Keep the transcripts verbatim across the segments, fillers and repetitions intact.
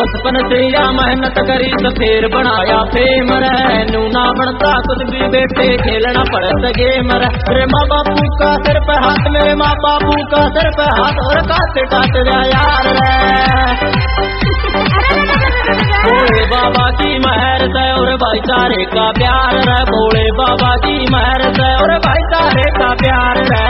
बचपन से या मेहनत करी तो फिर बनाया फेम रे, नू ना बनता कुछ भी बेटे खेलना पड़ता गेम रे। मेरे माँ बापू का सिर पे हाथ, मेरे माँ बापू का सिर पे हाथ, और काट काट जा यार रे। भोले बाबा की मेहर से और भाईचारे का प्यार रे, भोले बाबा की मेहर से और भाईचारे का प्यार रे।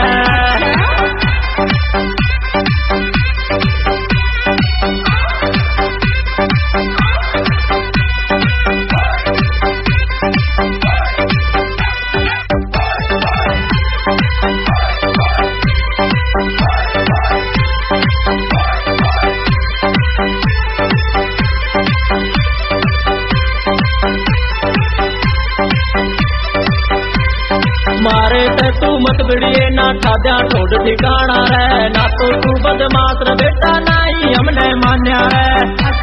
मारे ते तू मत बिड़िए ना ठाद्या ठोड ठिकाना रे, ना तो तू बदमाश रे बेटा ना ही हमने मान्या रे।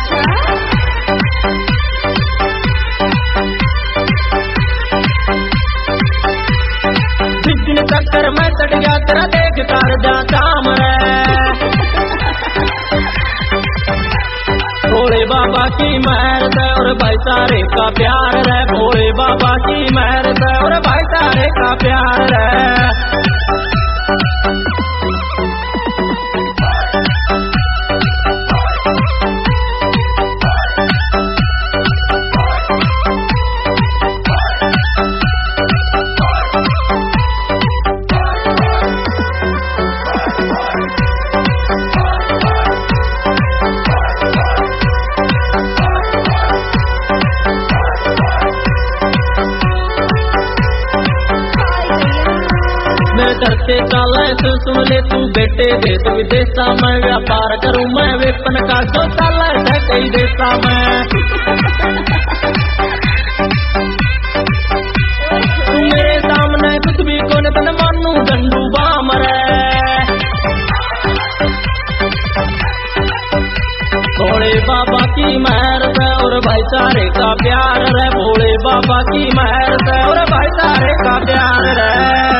जिस दिन चक्कर मैं चढ़ गया तेरा देख कर जा काम रे। भोले बाबा की मेहर से और भाईचारे का प्यार रे, भोले बाबा की मेहर से और भाईचारे का प्यार रे। करते चाले तो सुन ले तू बेटे देश विदेशा में व्यापार करूं मैं, वेपन का तो चाला है कई देशा में। तू मेरे सामने कुछ भी कौन तन मानू डंडू बाम रे। भोले बाबा की मेहर से और भाईचारे का प्यार रे, भोले बाबा की मेहर से और भाईचारे का प्यार रे।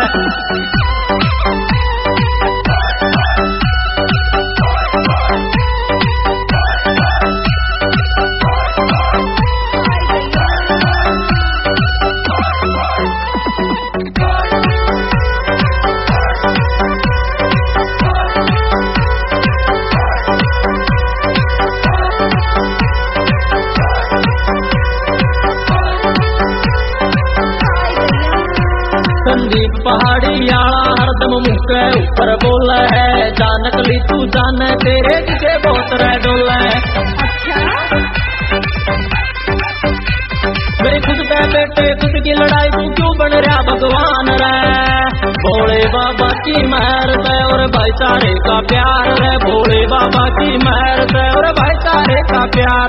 संदीप पहाड़ी आला हरदम मुँह के ऊपर बोला है, जानक ली तू जान तेरे जिसे बहुत रह डोला है। मेरे खुद के बेटे खुद की लड़ाई तू क्यों बन रहा भगवान रे। भोले बाबा की मेहर से और भाईचारे का प्यार रे, भोले बाबा की मेहर से और भाईचारे का प्यार